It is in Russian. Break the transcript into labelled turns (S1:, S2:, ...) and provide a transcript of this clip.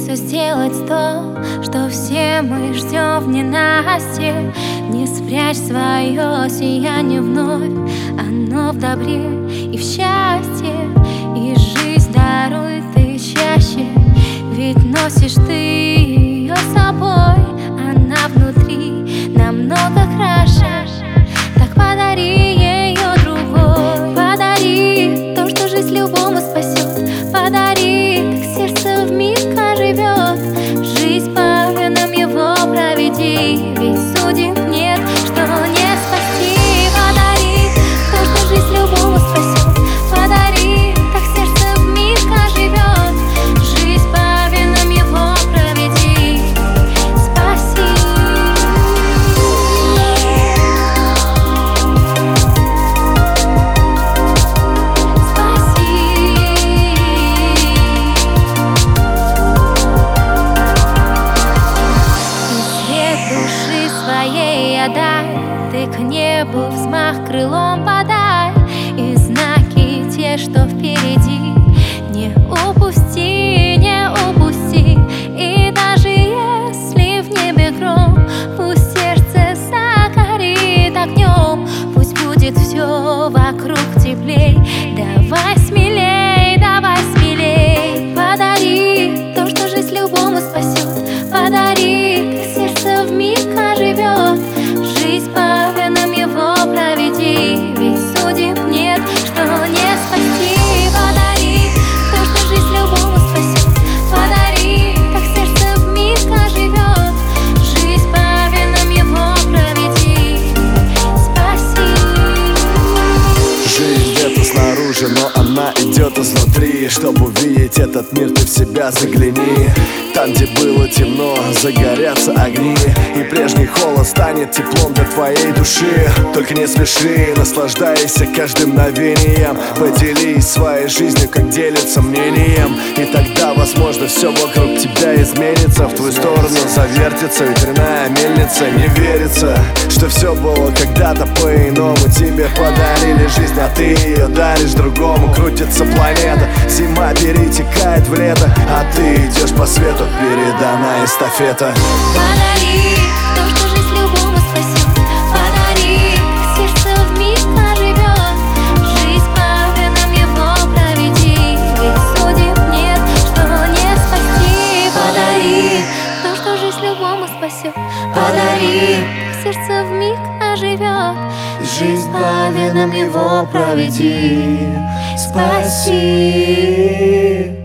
S1: все сделать то, что все мы ждем в ненастье. Не спрячь свое сияние вновь, оно в добре и в счастье. И жизнь дарует ты чаще, ведь носишь ты ее с собой. Она внутри намного краше, так подари ее другой. Подари то, что жизнь любому спасет. Подари, как сердце вмиг оживет. Жизнь по венам его проведи, ведь судеб нет, что не спасти. Подари то, что жизнь любому спасет. Подари, как сердце вмиг оживет. Жизнь по венам его проведи, спаси. Души своей отдай, ты к небу взмах крылом подай. И знаки те, что впереди, не упусти, не упусти. И даже если в небе гром, пусть сердце загорит огнем. Пусть будет все вокруг теплей. Давай смелей, давай смелей. Подари то, что жизнь любому спасет. Подари, как сердце вмиг оживет. Жизнь по венам его проведи, ведь судеб нет, что не спасти. Подари то, что жизнь любому спасет. Подари, как сердце вмиг оживет. Жизнь по венам его проведи, спаси.
S2: Жизнь где-то снаружи, но она идет изнутри. Чтобы увидеть этот мир, ты в себя загляни. Там, где было темно, загорятся огни, и прежний холод станет теплом для твоей души. Только не спеши, наслаждайся каждым мгновением. Поделись своей жизнью, как делится мнением. И тогда, возможно, все вокруг тебя изменится. В твою сторону завертится ветряная мельница. Не верится, что все было когда-то по-иному. Тебе подарили жизнь, а ты ее даришь другому. Крутится планета, зима перетекает в лето, а ты идешь по свету, передана эстафета.
S1: Подари то, что жизнь любому спасет. Подари, как сердце вмиг оживет. Жизнь по венам его проведи, ведь судеб нет, что не спасти. Подари то, что жизнь любому спасет. Подари, как сердце вмиг оживет. Жизнь по венам его проведи, спаси.